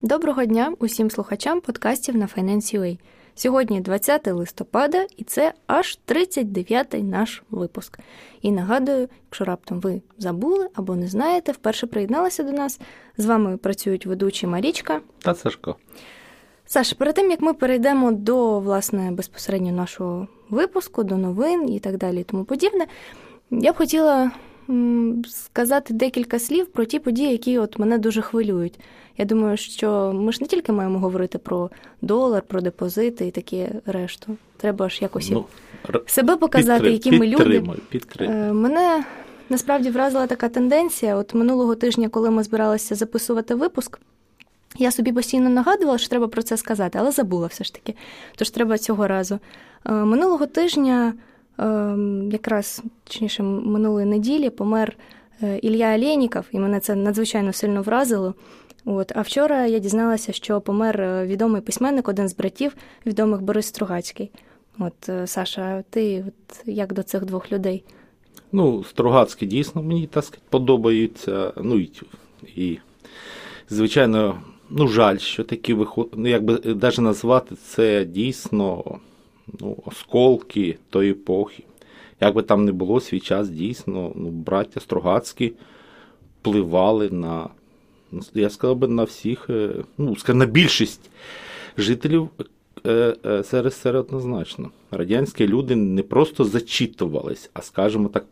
Доброго дня усім слухачам подкастів на Finance.ua. Сьогодні 20 листопада і це аж 39-й наш випуск. І нагадую, якщо раптом ви забули або не знаєте, вперше приєдналися до нас, з вами працюють ведучі Марічка та Сашко. Саша, перед тим, як ми перейдемо до, власне, безпосередньо нашого випуску, до новин і так далі і тому подібне, я б хотіла сказати декілька слів про ті події, які от мене дуже хвилюють. Я думаю, що ми ж не тільки маємо говорити про долар, про депозити і таке решту. Треба ж якось себе показати, які ми люди. Мене насправді вразила така тенденція. От минулого тижня, коли ми збиралися записувати випуск, я собі постійно нагадувала, що треба про це сказати, але забула все ж таки. Тож треба цього разу. Минулого тижня, якраз, точніше, минулої неділі, помер Ілля Алєніков, і мене це надзвичайно сильно вразило. А вчора я дізналася, що помер відомий письменник, один з братів відомих, Борис Стругацький. Саша, ти як до цих двох людей? Стругацький дійсно мені, так сказати, подобаються. І звичайно, жаль, що такі виходять, навіть назвати це дійсно осколки тої епохи. Як би там не було, свій час дійсно, браття Стругацькі впливали на, я сказав би, на всіх, на більшість жителів СРСР однозначно. Радянські люди не просто зачитувались, а, скажімо так,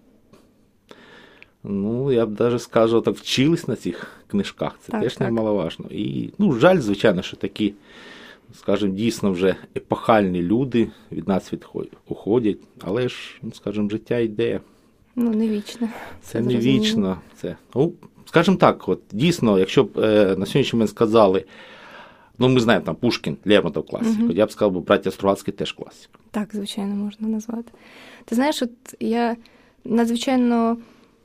я б навіть скажу, так вчились на цих книжках. Це теж немаловажно. І, жаль, звичайно, що такі, скажімо, дійсно вже епохальні люди від нас уходять, але ж, скажімо, життя йде. Не вічно. Це не вічно. Скажімо так, дійсно, якщо б на сьогоднішній момент сказали, ми знаємо, там Пушкін, Лермонтов класик, я б сказав, браття Стругацькі теж класик. Так, звичайно, можна назвати. Ти знаєш, я надзвичайно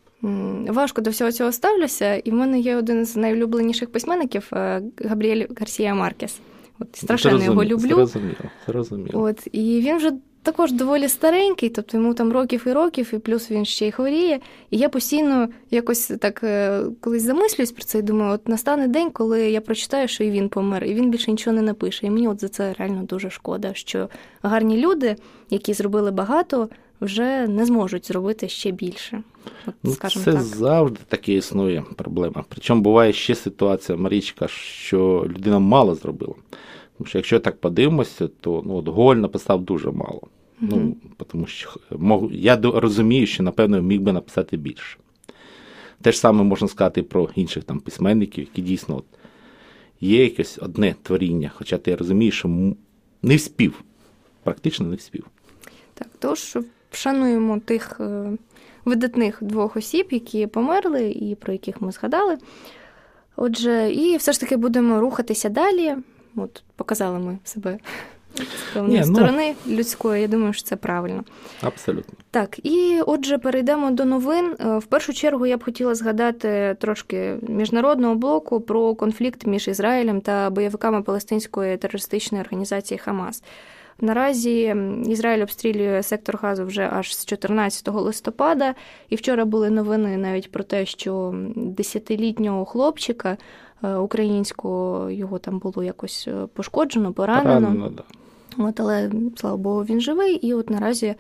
важко до всього цього ставлюся, і в мене є один з найулюбленіших письменників Габріель Гарсія Маркес. Страшенно його люблю. Зрозуміло. І він вже також доволі старенький, тобто йому там років, і плюс він ще й хворіє. І я постійно якось так колись замислююсь про це і думаю, настане день, коли я прочитаю, що і він помер, і він більше нічого не напише. І мені за це реально дуже шкода, що гарні люди, які зробили багато, вже не зможуть зробити ще більше. Це так. Завжди таке існує проблема. Причому буває ще ситуація, Марічка, що людина мало зробила. Тому що якщо так подивимося, то Гоголь написав дуже мало. Тому що я розумію, що, напевно, міг би написати більше. Те ж саме можна сказати про інших там письменників, які дійсно є якесь одне творіння, хоча ти розумієш, що не вспів, практично не вспів. Так, тож вшануємо тих видатних двох осіб, які померли і про яких ми згадали. Отже, і все ж таки будемо рухатися далі. Показали ми себе з певної сторони людської. Я думаю, що це правильно. Абсолютно. Так, і отже, перейдемо до новин. В першу чергу я б хотіла згадати трошки міжнародного блоку про конфлікт між Ізраїлем та бойовиками палестинської терористичної організації «Хамас». Наразі Ізраїль обстрілює сектор Газу вже аж з 14 листопада. І вчора були новини навіть про те, що 10-літнього хлопчика українського, його там було якось пошкоджено, поранено. Але, слава Богу, він живий. І наразі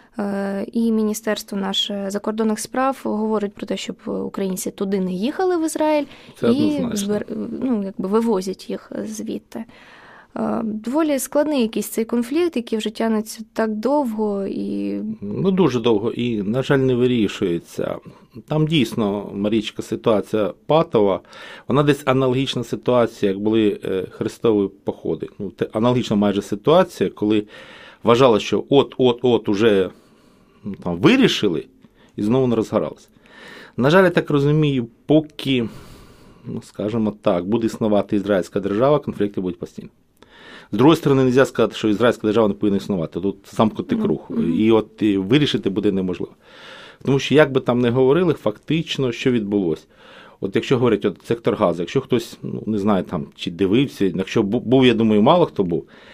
і Міністерство наше закордонних справ говорить про те, щоб українці туди не їхали в Ізраїль. І вивозять їх звідти. Доволі складний якийсь цей конфлікт, який вже тягнеться так довго. Дуже довго і, на жаль, не вирішується. Там дійсно, Марічка, ситуація патова. Вона десь аналогічна ситуація, як були хрестові походи. Аналогічна майже ситуація, коли вважали, що от уже вирішили і знову не розгоралися. На жаль, я так розумію, поки, скажімо так, буде існувати ізраїльська держава, конфлікти будуть постійно. З другої сторони, не можна сказати, що ізраїльська держава не повинна існувати. Тут замкнутий круг. І вирішити буде неможливо. Тому що, як би там не говорили, фактично, що відбулося. Якщо говорять, сектор Газу, якщо хтось, не знаю, там, чи дивився, якщо був, я думаю, мало хто був,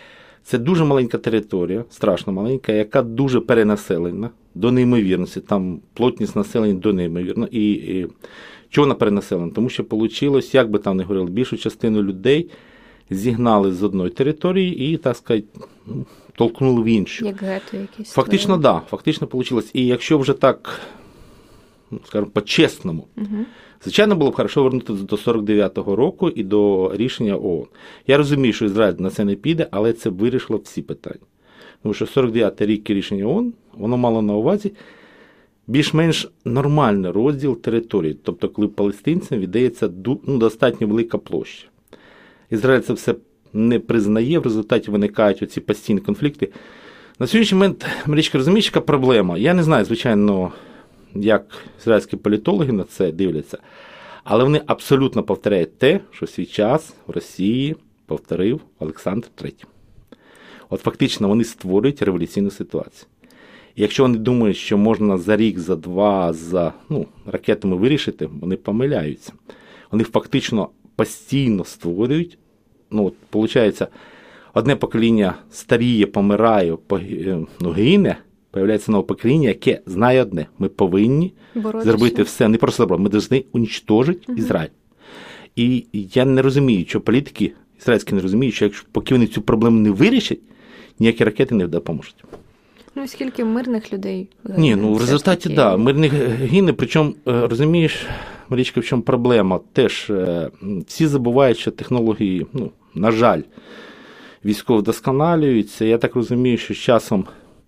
Це дуже маленька територія, страшно маленька, яка дуже перенаселена до неймовірності. Там плотність населення до неймовірно. І чого вона перенаселена? Тому що вийшло, як би там не говорили, більшу частину людей зігнали з одної території і, так сказати, толкнули в іншу. Як гетто якісь. Фактично, так. Да, фактично вийшло. І якщо вже так, скажімо, по-чесному, звичайно, було б хорошо вернутися до 49-го року і до рішення ООН. Я розумію, що Ізраїль на це не піде, але це вирішило всі питання. Тому що 49-й рік і рішення ООН, воно мало на увазі більш-менш нормальний розділ території. Тобто, коли палестинцям віддається достатньо велика площа. Ізраїль це все не признає, в результаті виникають оці постійні конфлікти. На сьогоднішній момент, Марічка, розумієш, яка проблема? Я не знаю, звичайно, як ізраїльські політологи на це дивляться, але вони абсолютно повторяють те, що свій час в Росії повторив Олександр III. От фактично вони створюють революційну ситуацію. І якщо вони думають, що можна за рік, за два, ракетами вирішити, вони помиляються. Вони фактично постійно створюють, виходить, одне покоління старіє, помирає, гине, появляється нове покоління, яке знає одне. Ми повинні зробити все, не просто добро, ми повинні уничтожити Ізраїль. І я не розумію, що політики ізраїльські не розуміють, що поки вони цю проблему не вирішать, ніякі ракети не допоможуть. І скільки мирних людей гине? Ні, в результаті, так, мирних гине, причому, розумієш, Марічка, в чому проблема? Теж всі забувають, що технології, на жаль, військово вдосконалюються. Я так розумію, що з часом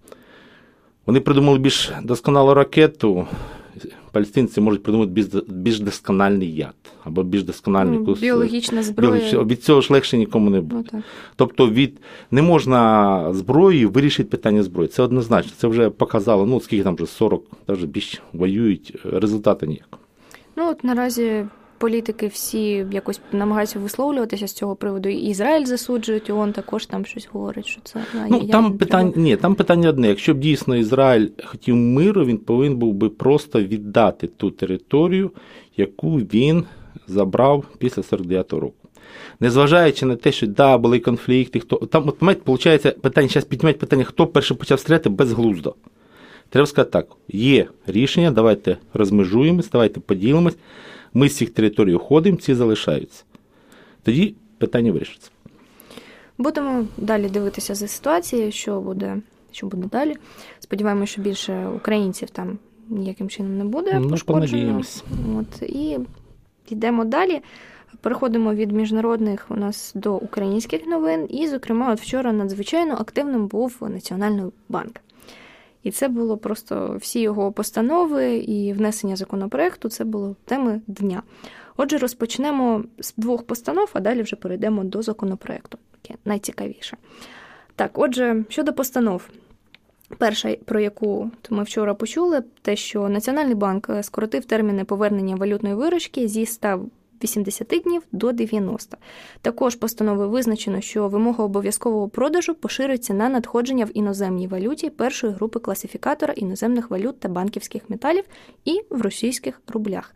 вони придумали більш досконалу ракету, палестинці можуть придумати більш доскональний яд, або більш доскональний біологічна зброя. Від цього ж легше нікому не буде. Тобто не можна зброєю вирішити питання зброї. Це однозначно. Це вже показало, скільки там вже 40, навіть більше воюють, результату ніякого. Наразі політики всі якось намагаються висловлюватися з цього приводу. І Ізраїль засуджують, ООН також там щось говорить, що це... Там питання одне. Якщо б дійсно Ізраїль хотів миру, він повинен був би просто віддати ту територію, яку він забрав після 49-го року. Незважаючи на те, що були конфлікти, там, виходить, питання, зараз піднімають питання, хто перший почав стріляти безглуздо. Треба сказати так, є рішення, давайте розмежуємось, давайте поділимось, ми з цих територій уходимо, ці залишаються. Тоді питання вирішиться. Будемо далі дивитися за ситуацією, що буде далі. Сподіваємося, що більше українців там ніяким чином не буде пошкоджено. І йдемо далі. Переходимо від міжнародних у нас до українських новин. І, зокрема, вчора надзвичайно активним був Національний банк. І це було просто всі його постанови і внесення законопроекту, це було теми дня. Отже, розпочнемо з двох постанов, а далі вже перейдемо до законопроекту. Таке найцікавіше. Так, отже, щодо постанов. Перша, про яку ми вчора почули, те, що Національний банк скоротив терміни повернення валютної виручки зі 180 днів до 90. Також постановою визначено, що вимога обов'язкового продажу поширюється на надходження в іноземній валюті першої групи класифікатора іноземних валют та банківських металів і в російських рублях.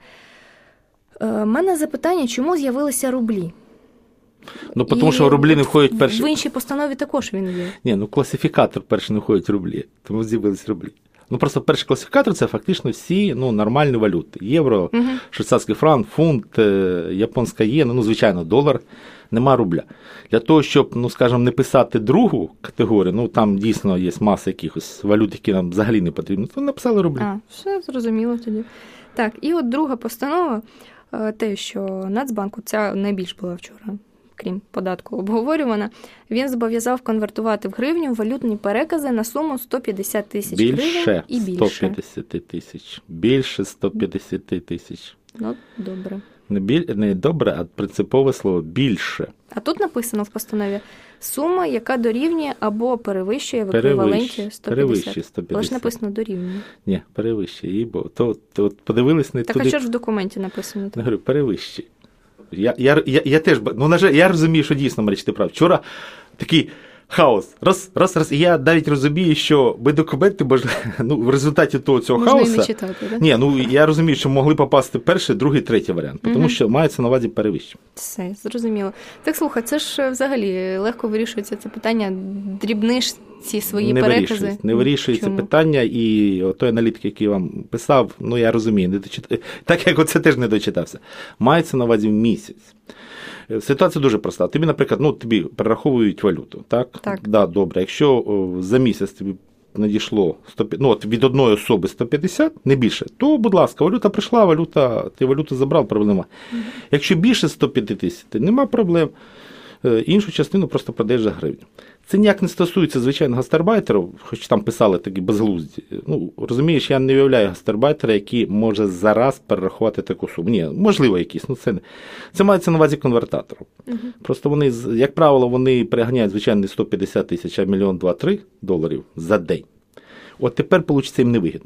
У мене запитання, чому з'явилися рублі? Тому що рублі не входять перші... В іншій постанові також він є. Класифікатор перший не входить рублі, тому з'явилися рублі. Просто перший класифікатор – це фактично всі нормальні валюти. Євро, швейцарський франк, фунт, японська єна, звичайно, долар, нема рубля. Для того, щоб, скажімо, не писати другу категорію, там дійсно є маса якихось валют, які нам взагалі не потрібні, то написали рублі. Все зрозуміло тоді. Так, і от друга постанова, те, що Нацбанку, ця найбільш була вчора, крім податку, обговорювана, він зобов'язав конвертувати в гривню валютні перекази на суму 150 тисяч гривень і більше. 150 тисяч. Більше 150 тисяч. Добре. Не добре, а принципове слово «більше». А тут написано в постанові сума, яка дорівнює або перевищує в еквіваленті 150. Але ж написано «дорівнює». Ні, перевищує, їй, бо то подивились не так, туди. Так, а що ж в документі написано? Я говорю, перевищує. Я теж, на жаль, я розумію, що дійсно, Марич, ти прав. Вчора такий хаос. Раз. І я навіть розумію, що би документи, в результаті цього можна хаосу... Можна і не читати, так? Ні, я розумію, що могли попасти перший, другий, третій варіант, тому що мається на увазі перевищення. Все, зрозуміло. Так, слухай, це ж взагалі легко вирішується це питання, дрібниш ці свої перекази. Не вирішується питання, і той аналітик, який вам писав, я розумію, так як оце теж не дочитався. Мається на увазі місяць. Ситуація дуже проста. Тобі, наприклад, тобі перераховують валюту, так? Так. Да, добре. Якщо за місяць тобі надійшло від одної особи 150, не більше, то, будь ласка, валюта прийшла, ти валюту забрав, проблема. Якщо більше 150, нема проблем. Іншу частину просто продаєш за гривню. Це ніяк не стосується звичайно гастарбайтерів, хоч там писали такі безглузді. Розумієш, я не уявляю гастарбайтера, який може зараз перерахувати таку суму. Ні, можливо, якісь, це мається на увазі конвертаторів. Просто вони, як правило, вони переганяють, звичайно, не 150 тисяч, а $1, 2, 3 доларів за день. От тепер, виходить, їм невигідно.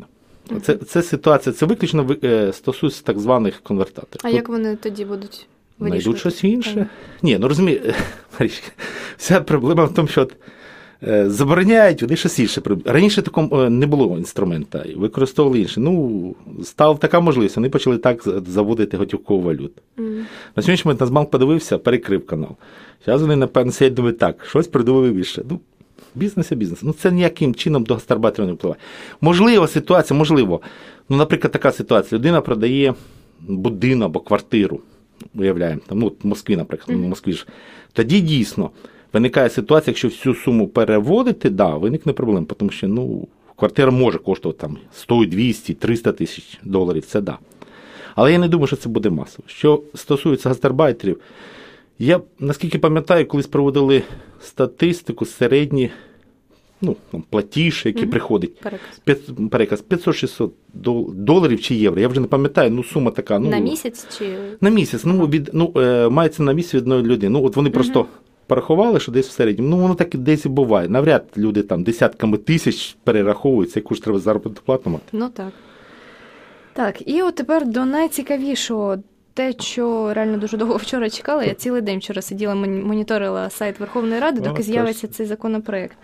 Це ситуація, це виключно стосується так званих конвертаторів. А як вони тоді будуть вирішувати? Знайдуть щось інше. Ні, розумієш, Марічка, вся проблема в тому, що забороняють, вони щось інше. Раніше такого не було інструмента, використовували інше. Стала така можливість, вони почали так заводити готівкову валюту. На сьогоднішній момент Нацбанк подивився, перекрив канал. Зараз вони, напевно, сидять, думають, так, щось придумали більше. Бізнес є бізнес. Це ніяким чином до гастарбайтерів не впливає. Можлива ситуація, наприклад, така ситуація. Людина продає будинок або квартиру, уявляємо, в Москві, наприклад, в Москві ж. Тоді дійсно виникає ситуація, якщо всю суму переводити, виникне проблема, тому що, квартира може коштувати 100, 200, 300 тисяч доларів, це да. Але я не думаю, що це буде масово. Що стосується гастарбайтерів, я, наскільки пам'ятаю, колись проводили статистику, середні, платіж, який приходить, переказ 500-600 доларів чи євро, я вже не пам'ятаю, сума така. На місяць чи? На місяць, мається на місяць від одної людини. От вони просто порахували, що десь в середньому, воно так і десь і буває. Навряд люди там десятками тисяч перераховуються, яку ж треба заробити плату мати. Так. Так, і от тепер до найцікавішого. Те, що реально дуже довго вчора чекала, я цілий день вчора сиділа, моніторила сайт Верховної Ради, доки з'явиться цей законопроект.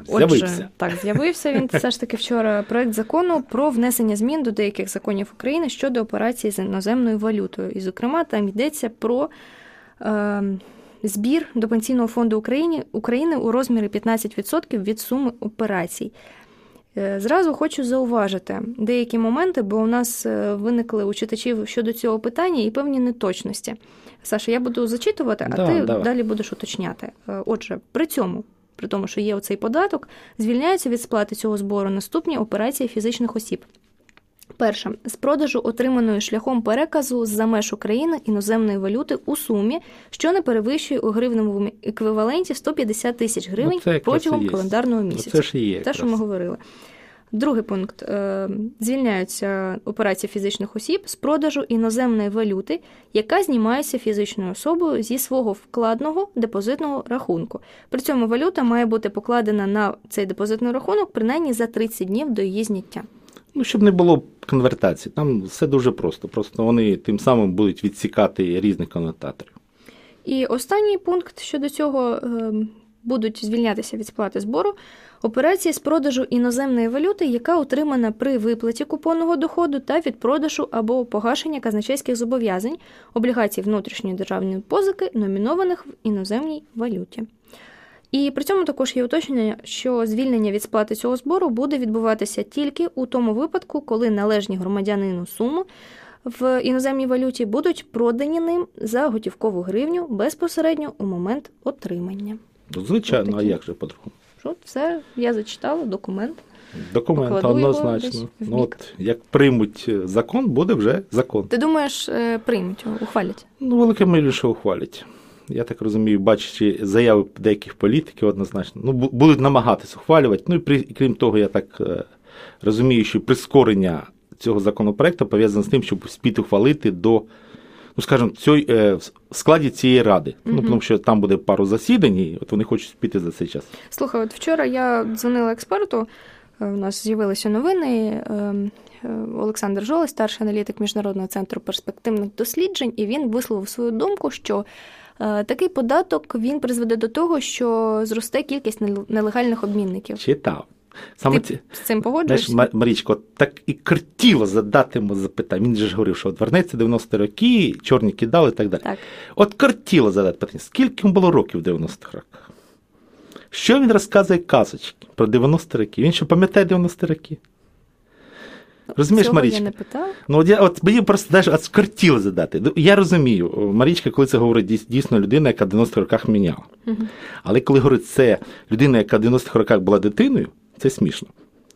З'явився він все ж таки вчора. Проект закону про внесення змін до деяких законів України щодо операцій з іноземною валютою. І, зокрема, там йдеться про збір до Пенсійного фонду України у розмірі 15% від суми операцій. Зразу хочу зауважити деякі моменти, бо у нас виникли у читачів щодо цього питання і певні неточності. Саша, я буду зачитувати, а ти далі будеш уточняти. Отже, при тому, що є оцей податок, звільняються від сплати цього збору наступні операції фізичних осіб. Перше. З продажу отриманої шляхом переказу з-за меж України іноземної валюти у сумі, що не перевищує у гривневому еквіваленті 150 тисяч гривень протягом календарного місяця. Це ж є. Те, що ми говорили. Другий пункт. Звільняються операції фізичних осіб з продажу іноземної валюти, яка знімається фізичною особою зі свого вкладного депозитного рахунку. При цьому валюта має бути покладена на цей депозитний рахунок принаймні за 30 днів до її зняття. Щоб не було конвертації. Там все дуже просто. Просто вони тим самим будуть відсікати різних конвертаторів. І останній пункт щодо цього будуть звільнятися від сплати збору операції з продажу іноземної валюти, яка отримана при виплаті купонного доходу та від продажу або погашення казначейських зобов'язань, облігацій внутрішньої державної позики, номінованих в іноземній валюті. І при цьому також є уточнення, що звільнення від сплати цього збору буде відбуватися тільки у тому випадку, коли належні громадянину суми в іноземній валюті будуть продані ним за готівкову гривню безпосередньо у момент отримання. Звичайно, а як же по-другому? Це я зачитала, документ. Документ, однозначно. Як приймуть закон, буде вже закон. Ти думаєш, приймуть, ухвалять? Велике мірі, що ухвалять. Я так розумію, бачачи заяви деяких політиків, однозначно. Будуть намагатись ухвалювати. І крім того, я так розумію, що прискорення цього законопроекту пов'язане з тим, щоб успіти ухвалити до, скажімо, в складі цієї ради. Тому що там буде пару засідань, і от вони хочуть успіти за цей час. Слухай, от вчора я дзвонила експерту, у нас з'явилися новини, Олександр Жолось, старший аналітик Міжнародного центру перспективних досліджень, і він висловив свою думку, що такий податок, він призведе до того, що зросте кількість нелегальних обмінників. Читав. Саме ти з цим погоджуєшся? Знаєш, Марічко, так і кортіло задати йому запитання. Він же ж говорив, що вернеться 90-ті роки, чорні кидали і так далі. Так. От кортіло задати питання. Скільки йому було років в 90-х роках? Що він розказує казочки про 90-ті роки? Він що пам'ятає 90-ті роки? Розумієш, Марічка? Я не питав. Ну, мені просто навіть скортіло задати. Я розумію, Марічка, коли це говорить дійсно людина, яка в 90-х роках міняла. Угу. Але коли говорить, це людина, яка в 90-х роках була дитиною, це смішно.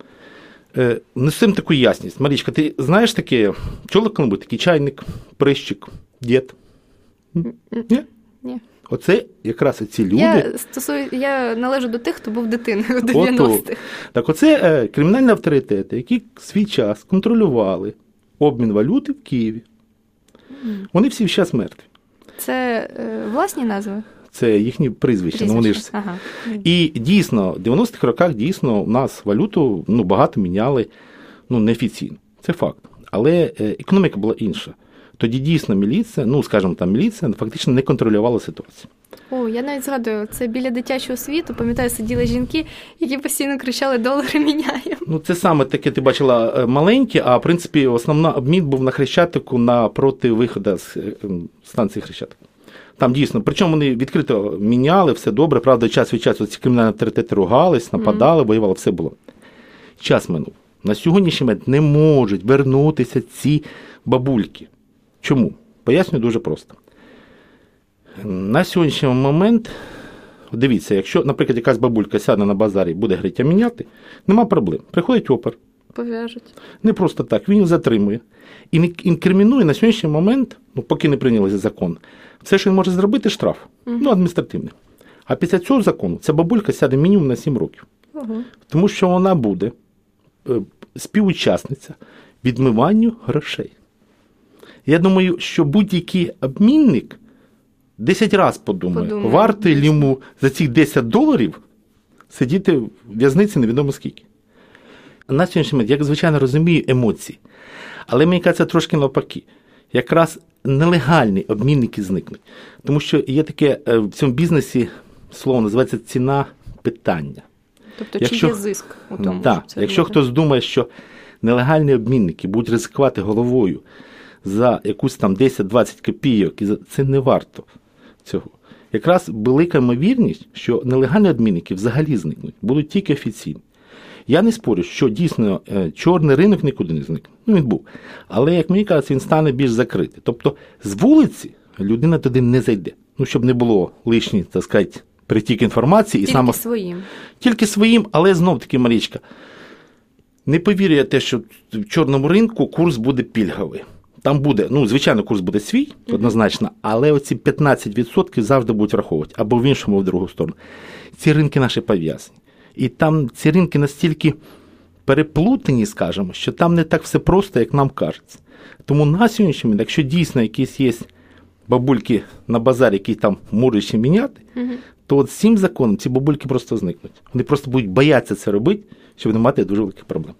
Несемо таку ясність. Марічка, ти знаєш таке, чула коли-небудь такий чайник, прищик, дід? Ні? Ні. Оце якраз ці люди. Я належу до тих, хто був дитиною у 90-х. Так оце кримінальні авторитети, які свій час контролювали обмін валюти в Києві. Вони всі зараз мертві. Це власні назви? Це їхні прізвища. Ну, вони ж... Ага. І дійсно, в 90-х роках дійсно у нас валюту багато міняли неофіційно. Це факт. Але економіка була інша. Тоді дійсно міліція, міліція фактично не контролювала ситуацію. О, я навіть згадую, це біля дитячого світу, пам'ятаю, сиділи жінки, які постійно кричали «долари міняємо». Це саме таке, ти бачила, маленьке, а в принципі основний обмін був на Хрещатику напроти виходу з станції Хрещатик. Там дійсно, причому вони відкрито міняли, все добре, правда, час від часу ці кримінальні авторитети ругались, нападали, воювали, все було. Час минув. На сьогоднішній момент не можуть вернутися ці бабульки. Чому? Пояснюю дуже просто. На сьогоднішній момент, дивіться, якщо, наприклад, якась бабулька сяде на базарі і буде гриття міняти, нема проблем. Приходить опер. Пов'яжуть. Не просто так, він їх затримує. І інкримінує на сьогоднішній момент, поки не прийняли закон, все, що він може зробити, штраф. Адміністративний. А після цього закону ця бабулька сяде мінімум на 7 років. Тому що вона буде співучасниця відмиванню грошей. Я думаю, що будь-який обмінник 10 разів подумає, варто ли йому за цих $10 сидіти в в'язниці невідомо скільки. На сьогоднішній момент, я, звичайно, розумію емоції, але мені кажеться трошки навпаки. Якраз нелегальні обмінники зникнуть. Тому що є таке в цьому бізнесі слово, називається ціна питання. Тобто, чи є зиск у тому? Так, якщо хтось думає, що нелегальні обмінники будуть ризикувати головою за якусь там 10-20 копійок, це не варто цього. Якраз велика ймовірність, що нелегальні обмінники взагалі зникнуть, будуть тільки офіційні. Я не спорю, що дійсно чорний ринок нікуди не зникне. Він був. Але, як мені кажуть, він стане більш закритий. Тобто з вулиці людина туди не зайде. Щоб не було лишній, так сказати, притік інформації. Тільки своїм. Тільки своїм, але знов-таки, Марічка, не повірю я те, що в чорному ринку курс буде пільговий. Там буде, звичайно, курс буде свій, однозначно, але оці 15% завжди будуть враховувати. Або в іншому, в другу сторону. Ці ринки наші пов'язані. І там ці ринки настільки переплутані, скажімо, що там не так все просто, як нам кажеться. Тому на сьогоднішній момент, якщо дійсно якісь є бабульки на базарі, які там можуть ще міняти, то от з цим законом ці бабульки просто зникнуть. Вони просто будуть боятися це робити, щоб не мати дуже великих проблем.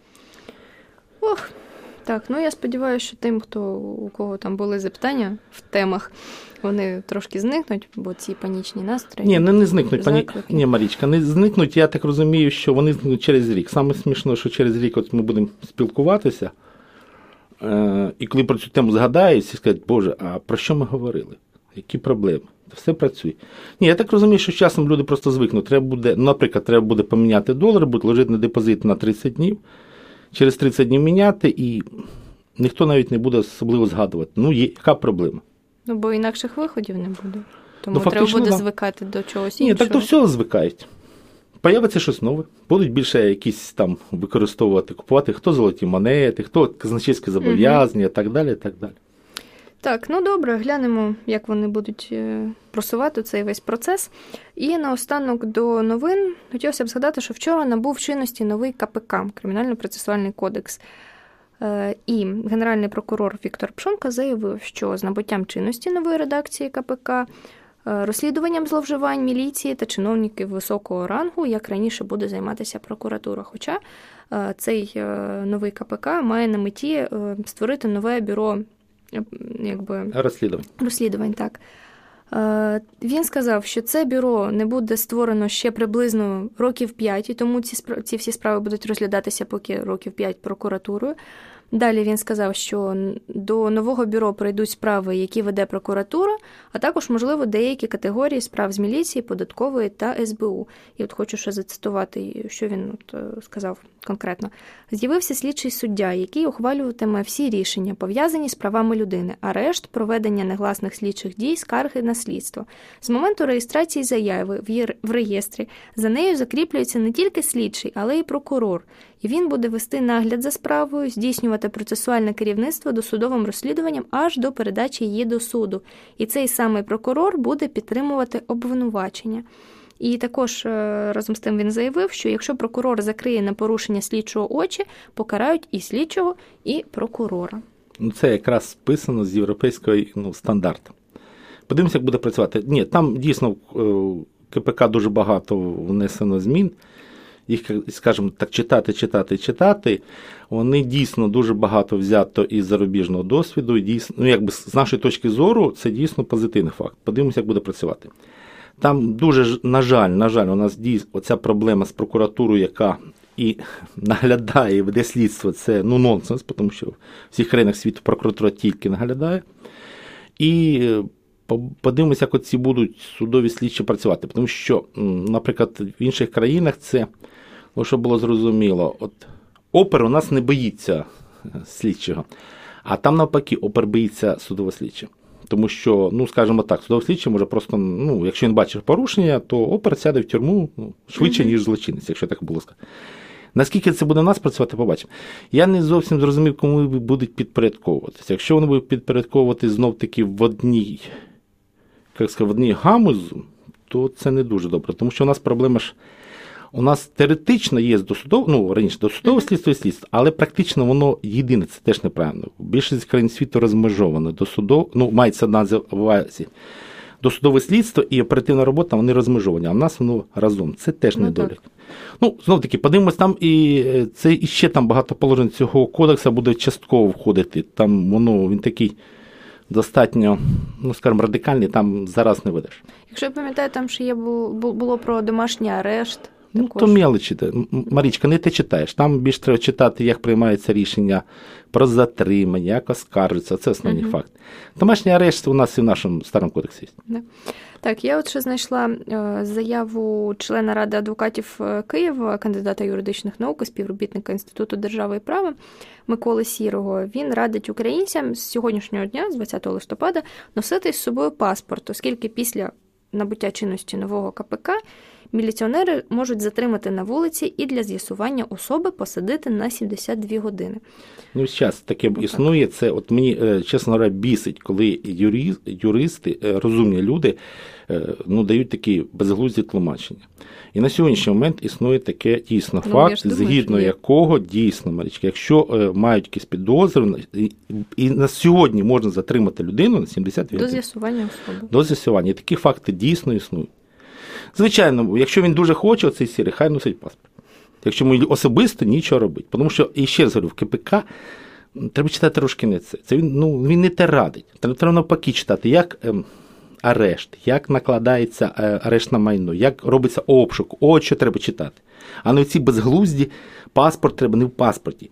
Так, я сподіваюся, що тим, у кого там були запитання в темах, вони трошки зникнуть, бо ці панічні настрої. Ні, не зникнуть. Ні, Марічка, не зникнуть. Я так розумію, що вони зникнуть через рік. Саме смішно, що через рік от ми будемо спілкуватися, і коли про цю тему згадають, всі скажуть, Боже, а про що ми говорили? Які проблеми? Все працює. Ні, я так розумію, що з часом люди просто звикнуть. Треба буде поміняти долари, будуть лежати на депозит на 30 днів. Через 30 днів міняти, і ніхто навіть не буде особливо згадувати. Яка проблема? Бо інакших виходів не буде. Тому треба буде звикати до чогось іншого. Ні, так до всього звикають. Появиться щось нове. Будуть більше якісь там використовувати, купувати, хто золоті монети, хто казначейські зобов'язання, і так далі, і так далі. Так, добре, глянемо, як вони будуть просувати цей весь процес. І наостанок до новин хотілося б згадати, що вчора набув чинності новий КПК, Кримінально-процесуальний кодекс. І генеральний прокурор Віктор Пшонка заявив, що з набуттям чинності нової редакції КПК розслідуванням зловживань міліції та чиновників високого рангу, як раніше, буде займатися прокуратура. Хоча цей новий КПК має на меті створити нове бюро розслідувань, так. Він сказав, що це бюро не буде створено ще приблизно років 5, і тому ці всі справи будуть розглядатися поки років 5 прокуратурою. Далі він сказав, що до нового бюро прийдуть справи, які веде прокуратура, а також, можливо, деякі категорії справ з міліції, податкової та СБУ. І от хочу ще зацитувати, що він сказав конкретно. З'явився слідчий суддя, який ухвалюватиме всі рішення, пов'язані з правами людини, арешт, проведення негласних слідчих дій, скарги на слідство. З моменту реєстрації заяви в реєстрі за нею закріплюється не тільки слідчий, але й прокурор. І він буде вести нагляд за справою, здійснювати процесуальне керівництво досудовим розслідуванням аж до передачі її до суду. І цей самий прокурор буде підтримувати обвинувачення. І також разом з тим він заявив, що якщо прокурор закриє на порушення слідчого очі, покарають і слідчого, і прокурора. Це якраз списано з європейського стандарту. Подивимося, як буде працювати. Ні, там дійсно в КПК дуже багато внесено змін. Їх, скажімо так, читати, вони дійсно дуже багато взято із зарубіжного досвіду, і дійсно, з нашої точки зору, це дійсно позитивний факт. Подивимося, як буде працювати. Там дуже, на жаль, у нас дійсно оця проблема з прокуратурою, яка і наглядає, і веде слідство, це нонсенс, тому що в всіх країнах світу прокуратура тільки наглядає. І подивимося, як оці будуть судові слідчі працювати. Тому що, наприклад, в інших країнах це, щоб було зрозуміло, опер у нас не боїться слідчого, а там навпаки, опер боїться судового слідчого. Тому що, скажімо так, судовий слідчий може просто, якщо він бачить порушення, то опер сяде в тюрму швидше, ніж злочинець, якщо так було сказати. Наскільки це буде у нас працювати, побачимо. Я не зовсім зрозумів, кому будуть підпорядковуватися. Якщо вони будуть підпорядковуватися знов-таки в одній гамузі, то це не дуже добре. Тому що у нас проблема ж, у нас теоретично є раніше досудове слідство і слідство, але практично воно єдине, це теж неправильно. Більшість країн світу розмежовано. Мається на увазі досудове слідство і оперативна робота, вони розмежовані, а в нас воно разом. Це теж недолік. Знов-таки, подивимось, там і ще там багато положень цього кодексу буде частково входити. Там він такий достатньо, скажімо, радикальний, там зараз не ведеш. Якщо я пам'ятаю, там ще було про домашній арешт. То мелочі. Марічка, не ти читаєш. Там більш треба читати, як приймаються рішення про затримання, як оскаржуються. Це основний факт. Домашній арешт у нас і в нашому старому кодексі є. Так, я ще знайшла заяву члена Ради адвокатів Києва, кандидата юридичних наук, співробітника Інституту держави і права Миколи Сірого. Він радить українцям з сьогоднішнього дня, з 20 листопада, носити з собою паспорт, оскільки після набуття чинності нового КПК міліціонери можуть затримати на вулиці і для з'ясування особи посадити на 72 години. Зараз таке існує. Це мені, чесно говоря, бісить, коли юристи, розумні люди, дають такі безглузді тлумачення. І на сьогоднішній момент існує таке дійсно факт, згідно якого дійсно, Марічка, якщо мають якісь підозри, і на сьогодні можна затримати людину на 72 години. До з'ясування особи. До з'ясування. І такі факти дійсно існують. Звичайно, якщо він дуже хоче оцей сірий, хай носить паспорт. Якщо йому особисто нічого робить. Тому що, і ще раз говорю, в КПК треба читати трошки не це. Це він не те радить. Треба навпаки читати, як арешт, як накладається арешт на майно, як робиться обшук. От що треба читати. А не ці безглузді, паспорт треба не в паспорті.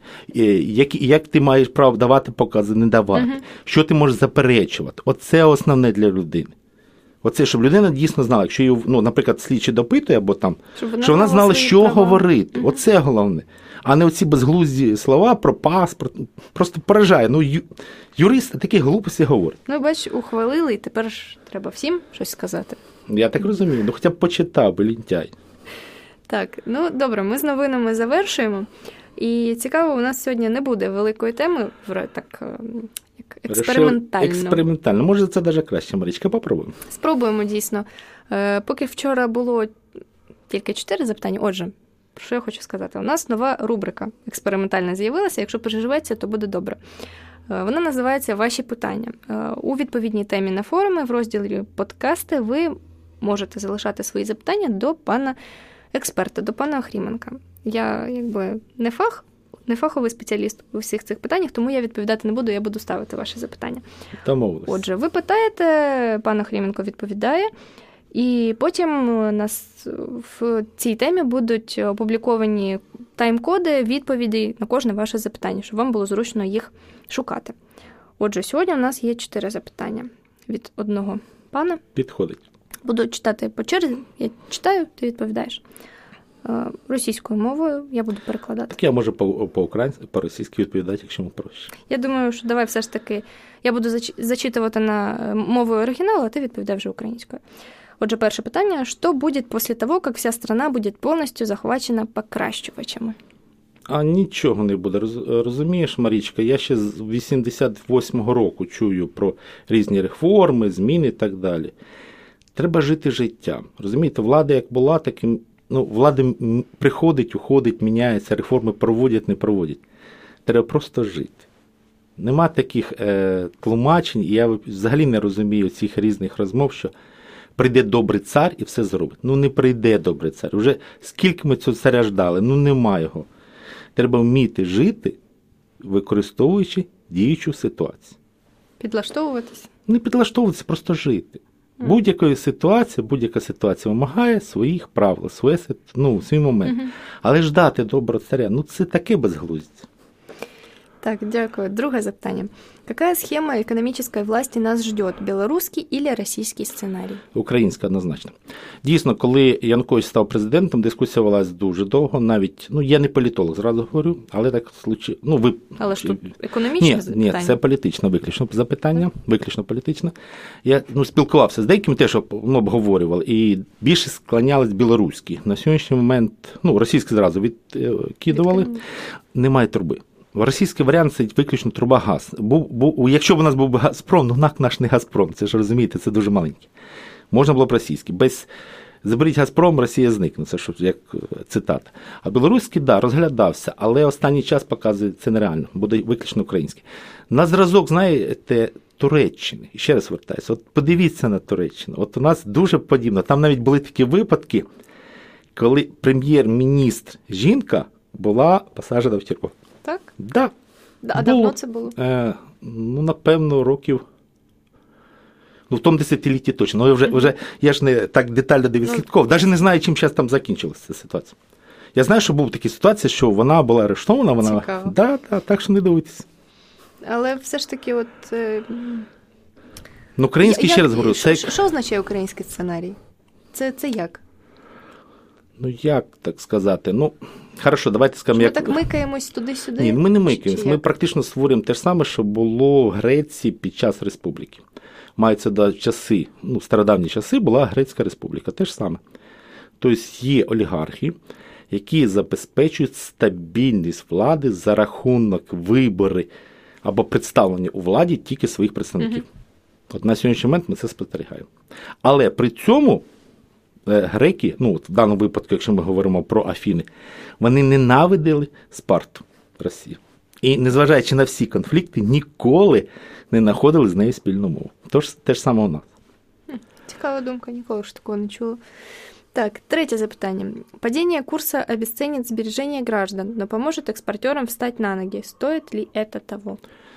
Як ти маєш право давати покази, не давати. Що ти можеш заперечувати. Оце основне для людини. Оце, щоб людина дійсно знала, якщо її, наприклад, слідчий допитує, або там, щоб вона знала, що говорити. Оце головне. А не оці безглузді слова про паспорт. Просто поражає. Юристи такі глупості говорять. Бач, ухвалили, і тепер ж треба всім щось сказати. Я так розумію. Хоча б почитав, бо лінтяй. Так, добре, ми з новинами завершуємо. І цікаво, у нас сьогодні не буде великої теми, так, експериментально. Може, це навіть краще, Марічка, попробуємо. Спробуємо, дійсно. Поки вчора було тільки 4 запитання. Отже, що я хочу сказати? У нас нова рубрика експериментальна з'явилася. Якщо переживеться, то буде добре. Вона називається «Ваші питання». У відповідній темі на форумі в розділі «Подкасти» ви можете залишати свої запитання до пана експерта, до пана Охріменка. Я не фаховий спеціаліст у всіх цих питаннях, тому я відповідати не буду, я буду ставити ваші запитання. Домовились. Отже, ви питаєте, пан Охріменко відповідає, і потім у нас в цій темі будуть опубліковані тайм-коди відповідей на кожне ваше запитання, щоб вам було зручно їх шукати. Отже, сьогодні у нас є 4 запитання від одного пана. Підходить. Буду читати по черзі. Я читаю, ти відповідаєш. Російською мовою я буду перекладати. Так я можу по-українськи, по-російськи відповідати, якщо ми проще. Я думаю, що давай все ж таки я буду зачитувати на мовою оригіналу, а ти відповідай вже українською. Отже, перше питання. Що буде після того, як вся страна буде повністю захвачена покращувачами? А нічого не буде. Розумієш, Марічка, я ще з 88-го року чую про різні реформи, зміни і так далі. Треба жити життям. Розумієте, влада як була, таким, влада приходить, уходить, міняється, реформи проводять, не проводять. Треба просто жити. Нема таких тлумачень, і я взагалі не розумію цих різних розмов, що прийде добрий цар і все зробить. Не прийде добрий цар. Уже скільки ми цього царя ждали, нема його. Треба вміти жити, використовуючи діючу ситуацію. Підлаштовуватися? Не підлаштовуватися, просто жити. Будь-яка ситуація вимагає своїх правил, свій момент. Але ждати доброго царя, це таке безглуздя. Так, дякую. Друге запитання. Яка схема економічної власті нас ждет? Білоруський или російський сценарій? Українська, однозначно. Дійсно, коли Янукович став президентом, дискусія велась дуже довго. Навіть, я не політолог, зразу говорю, але так случилось. Але ж тут економічне запитання? Ні, це політичне виключно запитання, виключно політичне. Я спілкувався з деякими, теж обговорювали, і більше склонялись білоруські. На сьогоднішній момент, російські зразу відкидували, немає труби. Російський варіант – це виключно труба-газ. Якщо б у нас був Газпром, наш не Газпром, це ж розумієте, це дуже маленький. Можна було б російський. Заберіть Газпром, Росія зникне, це як цитата. А білоруський, розглядався, але останній час показує, це нереально, буде виключно український. На зразок, знаєте, Туреччини, ще раз вертаюся, подивіться на Туреччину, у нас дуже подібно, там навіть були такі випадки, коли прем'єр-міністр жінка була посаджена в тюрму. Так? Да. А давно це було? Напевно, років. В тому десятилітті точно. Вже я ж не так детально відслідковував. Навіть не знаю, чим зараз там закінчилася ця ситуація. Я знаю, що була така ситуація, що вона була арештована. Цікаво. Так що не дивуйтесь. Але все ж таки, український, ще раз говорю. Що означає український сценарій? Це як? Як так сказати? Хорошо, давайте скажемо. Ми так микаємось туди-сюди? Ні, ми не микаємось. Ми практично створюємо те ж саме, що було в Греції під час республіки. Мається до часи, стародавні часи була Грецька республіка. Те ж саме. Тобто є олігархи, які забезпечують стабільність влади за рахунок вибори або представлення у владі тільки своїх представників. На сьогоднішній момент ми це спостерігаємо. Але при цьому греки, в даному випадку, якщо ми говоримо про Афіни, вони ненавидили Спарту, Росію. І, незважаючи на всі конфлікти, ніколи не знаходили з нею спільну мову. Тож, те ж саме у нас. Цікава думка, ніколи ж такого не чула. Так, третє запитання. Падіння курсу обесценит збереження граждан, но поможет експортерам встать на ноги. Стоїть ли це того?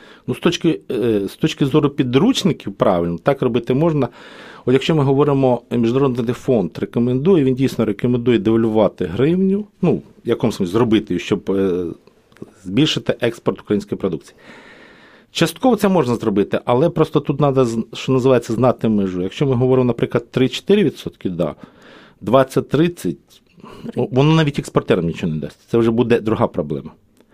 З точки зору підручників, правильно, так робити можна. Якщо ми говоримо, Міжнародний фонд рекомендує, він дійсно рекомендує девальвувати гривню, в якому сенсі зробити, щоб збільшити експорт української продукції. Частково це можна зробити, але просто тут треба, що називається, знати межу. Якщо ми говоримо, наприклад, 3-4%, 20-30%, воно навіть експортерам нічого не дасть. Це вже буде друга проблема.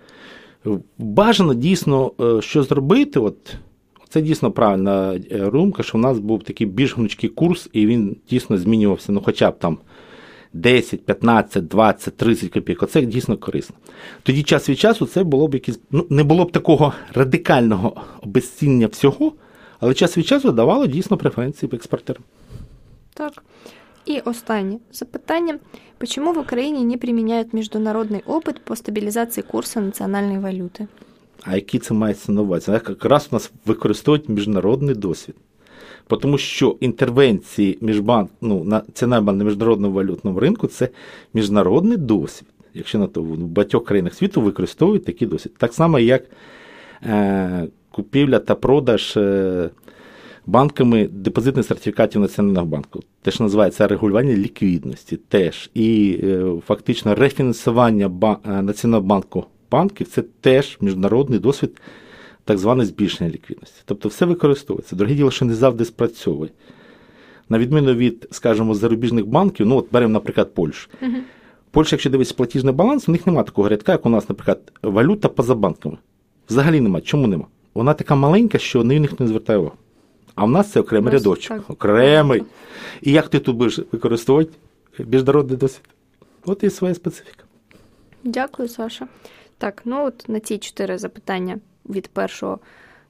Бажано дійсно, що зробити, це дійсно правильна думка, що в нас був такий більш гнучкий курс, і він дійсно змінювався, хоча б там 10, 15, 20, 30 копійок. Оце дійсно корисно. Тоді час від часу це було б якісь, не було б такого радикального обезцінення всього, але час від часу давало дійсно преференції експортерам. Так. І останнє запитання. Чому в Україні не приміняють міжнародний опит по стабілізації курсу національної валюти? А який це мається на увазі? Якраз у нас використовують міжнародний досвід. Тому що інтервенції Національного на міжнародному валютному ринку – це міжнародний досвід. Якщо на то в багатьох країнах світу використовують такий досвід. Так само, як купівля та продаж банками депозитних сертифікатів Національного банку. Те, що називається регулювання ліквідності теж. І фактично рефінансування Національного банку банків – це теж міжнародний досвід так зване збільшення ліквідності. Тобто все використовується. Дороге діло, що не завжди спрацьовує. На відміну від, скажімо, зарубіжних банків, от беремо, наприклад, Польщу. Польща, якщо дивитися платіжний баланс, у них немає такого рядка, як у нас, наприклад, валюта поза банками. Взагалі немає. Чому нема? Вона така маленька, що на них не звертає увагу. А в нас це окремий рядочок. Окремий. І як ти тут будеш використовувати міжнародний досвід? От і своя специфіка. Дякую, Саша. Так, от на ці 4 запитання від першого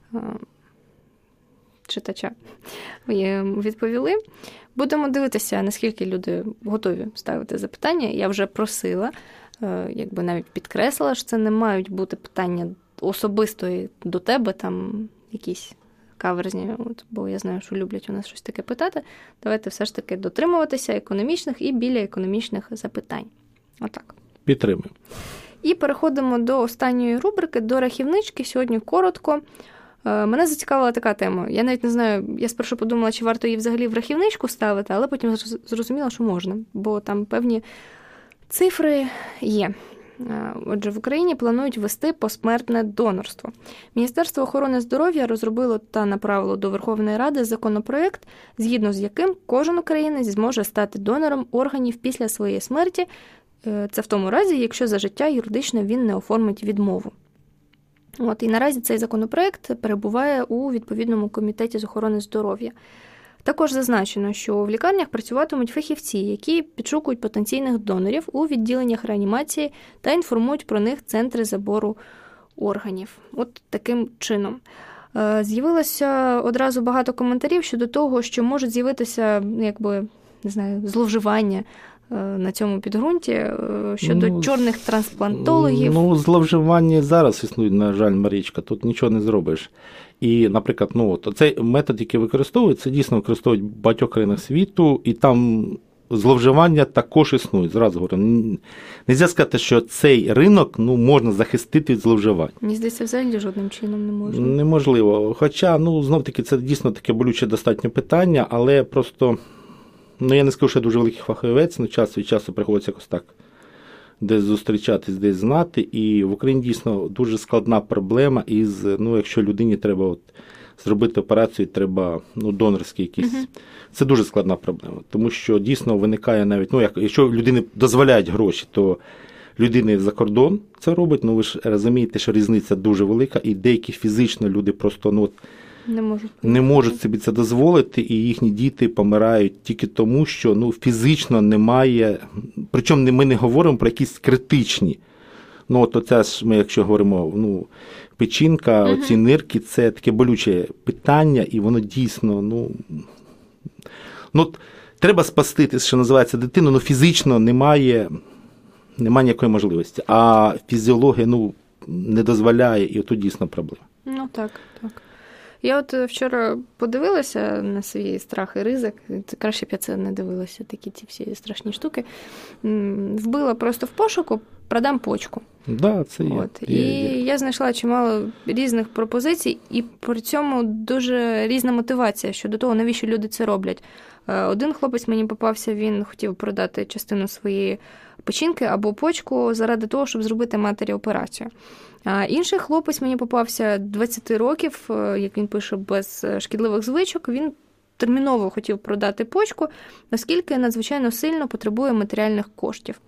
читача відповіли. Будемо дивитися, наскільки люди готові ставити запитання. Я вже просила, навіть підкреслила, що це не мають бути питання особистої до тебе, там якісь каверзні, бо я знаю, що люблять у нас щось таке питати. Давайте все ж таки дотримуватися економічних і біля економічних запитань. Отак. Підтримуємо. І переходимо до останньої рубрики, до рахівнички. Сьогодні коротко. Мене зацікавила така тема. Я навіть не знаю, я спершу подумала, чи варто її взагалі в рахівничку ставити, але потім зрозуміла, що можна, бо там певні цифри є. Отже, в Україні планують ввести посмертне донорство. Міністерство охорони здоров'я розробило та направило до Верховної Ради законопроект, згідно з яким кожен українець зможе стати донором органів після своєї смерті. Це в тому разі, якщо за життя юридично він не оформить відмову. І наразі цей законопроект перебуває у відповідному комітеті з охорони здоров'я. Також зазначено, що в лікарнях працюватимуть фахівці, які підшукують потенційних донорів у відділеннях реанімації та інформують про них центри забору органів. От таким чином. З'явилося одразу багато коментарів щодо того, що можуть з'явитися, зловживання на цьому підґрунті щодо чорних трансплантологів. Зловживання зараз існують, на жаль, Марічка, тут нічого не зробиш. І, наприклад, цей метод, який використовується, дійсно використовують в багатьох країнах світу, і там зловживання також існують. Зразу говорю, не можна сказати, що цей ринок можна захистити від зловживань. Мені здається, взагалі жодним чином не можна. Неможливо. Хоча, знов-таки, це дійсно таке болюче достатньо питання, але просто, я не скажу, що я дуже великий фахівець, час від часу приходиться якось так десь зустрічатись, десь знати. І в Україні дійсно дуже складна проблема із, якщо людині треба зробити операцію, треба донорський якийсь. Це дуже складна проблема, тому що дійсно виникає навіть, якщо людині дозволяють гроші, то людини за кордон це робить, ви ж розумієте, що різниця дуже велика, і деякі фізично люди просто не можуть собі це дозволити, і їхні діти помирають тільки тому, що фізично немає, причому ми не говоримо про якісь критичні. Оце ж ми, якщо говоримо, печінка, оці нирки, це таке болюче питання, і воно дійсно, треба спасти, що називається, дитину, фізично немає ніякої можливості, а фізіологія, не дозволяє, і отут дійсно проблема. Так. Я вчора подивилася на свій страх і ризик, краще б я це не дивилася, такі ці всі страшні штуки. Вбила просто в пошуку, продам почку. Да, це є. І я знайшла чимало різних пропозицій, і при цьому дуже різна мотивація щодо того, навіщо люди це роблять. Один хлопець мені попався, він хотів продати частину своєї печінки або почку заради того, щоб зробити матері операцію. А інший хлопець мені попався 20 років, як він пише, без шкідливих звичок, він терміново хотів продати почку, оскільки надзвичайно сильно потребує матеріальних коштів.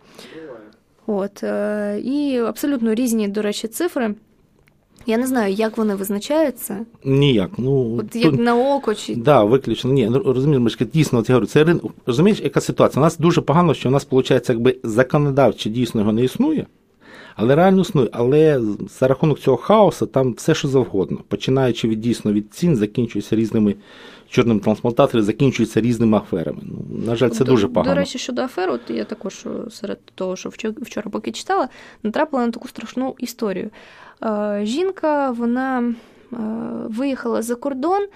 І абсолютно різні, до речі, цифри. Я не знаю, як вони визначаються. Ніяк. Як на око чи... Да, виключно. Ні, розумієш, дійсно, я говорю, це ринок. Розумієш, яка ситуація? У нас дуже погано, що у нас, виходить, законодавчо дійсно його не існує, але реально існує. Але за рахунок цього хаосу там все, що завгодно. Починаючи від цін, закінчується різними чорними трансплантаторами, закінчується різними аферами. На жаль, це дуже погано. До речі, щодо афер, я також серед того, що вчора поки читала, натрапила на таку страшну історію. Жінка, вона виїхала за кордон,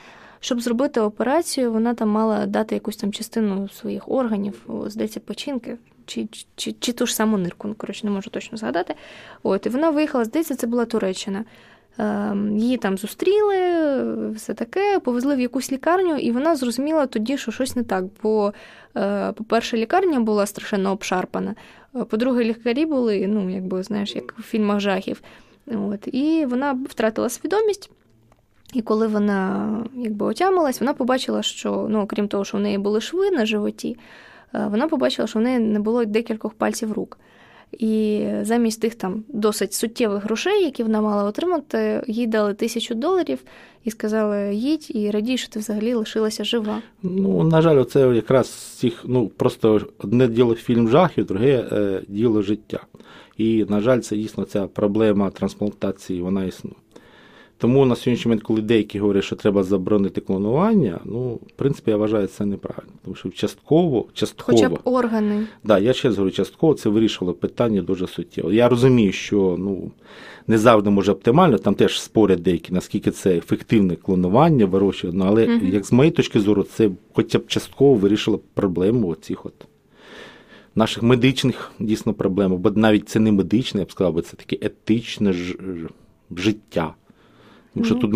щоб зробити операцію, вона там мала дати якусь там частину своїх органів, здається, печінки, чи ту ж саму нирку, коротше, не можу точно згадати. І вона виїхала, здається, це була Туреччина. Її там зустріли, все таке, повезли в якусь лікарню, і вона зрозуміла тоді, що щось не так, бо, по-перше, лікарня була страшенно обшарпана, по-друге, лікарі були, як в фільмах жахів. І вона втратила свідомість, і коли вона отямилась, вона побачила, що, окрім того, що в неї були шви на животі, вона побачила, що в неї не було декількох пальців рук. І замість тих там досить суттєвих грошей, які вона мала отримати, їй дали $1000 і сказали, їдь і радій, що ти взагалі лишилася жива. На жаль, це якраз цих, просто одне діло фільм жахів, друге діло життя. І, на жаль, це дійсно ця проблема трансплантації, вона існує. Тому на сьогоднішній момент, коли деякі говорять, що треба заборонити клонування, в принципі, я вважаю, це неправильно. Тому що частково... Хоча б органи. Так, я ще раз говорю, частково це вирішило питання дуже суттєво. Я розумію, що не завжди може оптимально, там теж спорять деякі, наскільки це ефективне клонування, вирощування, але, як з моєї точки зору, це хоча б частково вирішило проблему оцих наших медичних, дійсно, проблем. Бо навіть це не медичне, я б сказав, це таке етичне життя. Тому що тут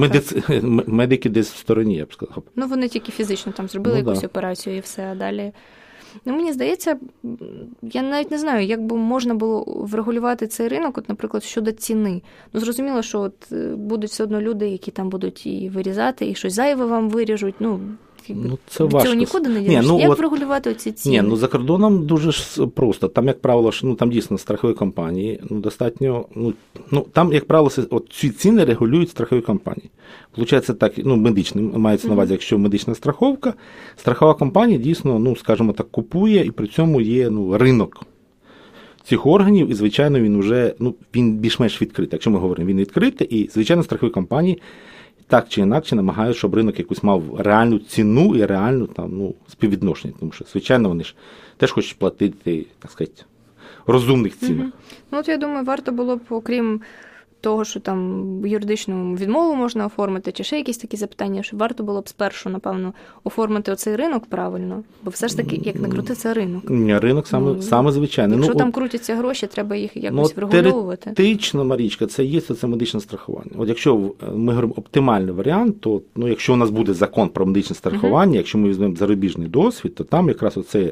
медики десь в стороні, я б сказав. Вони тільки фізично там зробили якусь операцію і все, а далі... Мені здається, я навіть не знаю, як би можна було врегулювати цей ринок, наприклад, щодо ціни. Зрозуміло, що будуть все одно люди, які там будуть і вирізати, і щось зайве вам виріжуть, це важко. Цього нікуди не дінешся. Як врегулювати оці ціни? Ні, за кордоном дуже ж просто. Там, як правило, там дійсно страхові компанії, достатньо, там, як правило, ці ціни регулюють страхові компанії. Получається так, медичним, мається на увазі, якщо медична страховка, страхова компанія дійсно, скажімо так, купує, і при цьому є, ринок цих органів, і, звичайно, він вже, він більш-менш відкритий. Якщо ми говоримо, він відкритий, і, звичайно, страхові компанії так чи інакше намагаються, щоб ринок якусь мав реальну ціну і реальну співвідношення. Тому що, звичайно, вони ж теж хочуть платити, так сказати, розумних цінах. Я думаю, варто було б, окрім того, що там юридичну відмову можна оформити, чи ще якісь такі запитання, що варто було б спершу, напевно, оформити оцей ринок правильно, бо все ж таки, як не крути, це ринок. Ринок саме звичайний. Якщо там крутяться гроші, треба їх якось врегульовувати. Теоретично, Марічка, це є це медичне страхування. Якщо ми говоримо оптимальний варіант, то якщо у нас буде закон про медичне страхування, якщо ми візьмемо зарубіжний досвід, то там якраз оце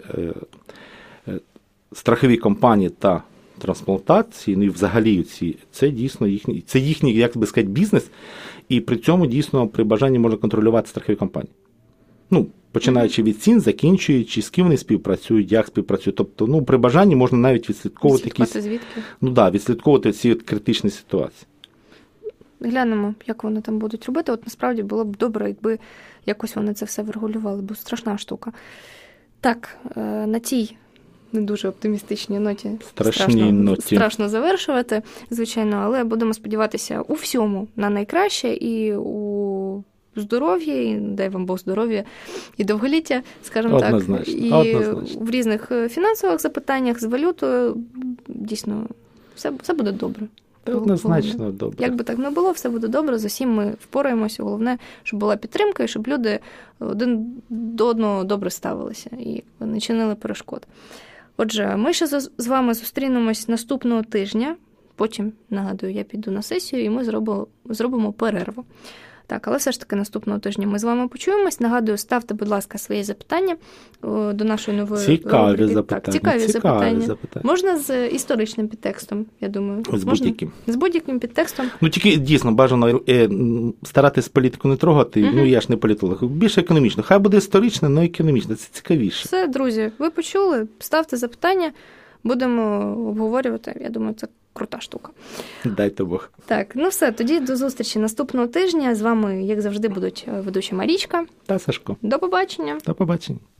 страхові компанії та трансплантації, і взагалі це дійсно їхній, як би сказати, бізнес, і при цьому дійсно при бажанні можна контролювати страхові компанії. Починаючи від цін, закінчуючи, з ким вони співпрацюють, як співпрацюють. Тобто, при бажанні можна навіть відслідковувати відслідковувати ці критичні ситуації. Глянемо, як вони там будуть робити. Насправді було б добре, якби якось вони це все врегулювали, бо страшна штука. Так, на цій не дуже оптимістичній ноті. Страшно завершувати, звичайно, але будемо сподіватися у всьому на найкраще, і у здоров'я, і дай вам Бог здоров'я, і довголіття, скажімо так, і в різних фінансових запитаннях з валютою, дійсно, все буде добре. Однозначно добре. Як би так не було, все буде добре, з усім ми впораємося. Головне, щоб була підтримка і щоб люди один до одного добре ставилися і не чинили перешкод. Отже, ми ще з вами зустрінемось наступного тижня, потім, нагадую, я піду на сесію і ми зробимо перерву. Так, але все ж таки наступного тижня ми з вами почуємось. Нагадую, ставте, будь ласка, свої запитання до нашої нової рубрики. Цікаві запитання. Можна з історичним підтекстом, я думаю. Будь-яким. З будь-яким підтекстом. Тільки дійсно бажано старатись політику не трогати, я ж не політолог. Більше економічно. Хай буде історично, але економічно. Це цікавіше. Все, друзі, ви почули, ставте запитання, будемо обговорювати. Я думаю, це крута штука. Дайте Бог. Так, все, тоді до зустрічі наступного тижня. З вами, як завжди, будуть ведуча Марічка та Сашко. До побачення. До побачення.